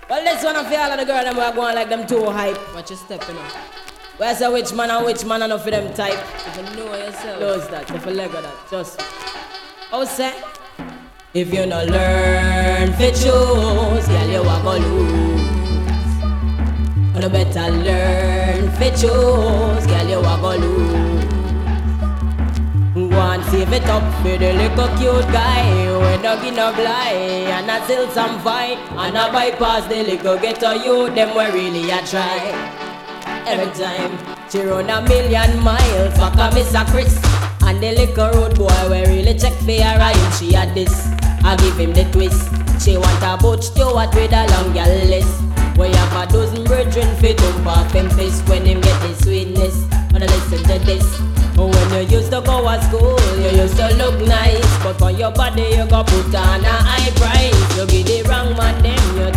Well, this one of all of the girls them are going like them too hype. Watch your step, you know. Where's a which man and which man enough for them type? You know yourself. Close that, if a leg of that, just. Oh, say. If you no learn to choose, girl, you a go lose. You better learn to choose, girl, you a go lose. Go and save it up for the little cute guy. We no give no blind, and I still some fight. And I bypass the little ghetto youth, them we really a try. Every time she run a million miles, fuck a Miss a Chris. And the little road boy we really check for her rhyme. She had this, I give him the twist. She want a Butch Stewart with a long gal list. We have a dozen brethren fit up off him fist when him get the sweetness. Wanna listen to this? When you used to go to school, you used to look nice, but for your body you go put on a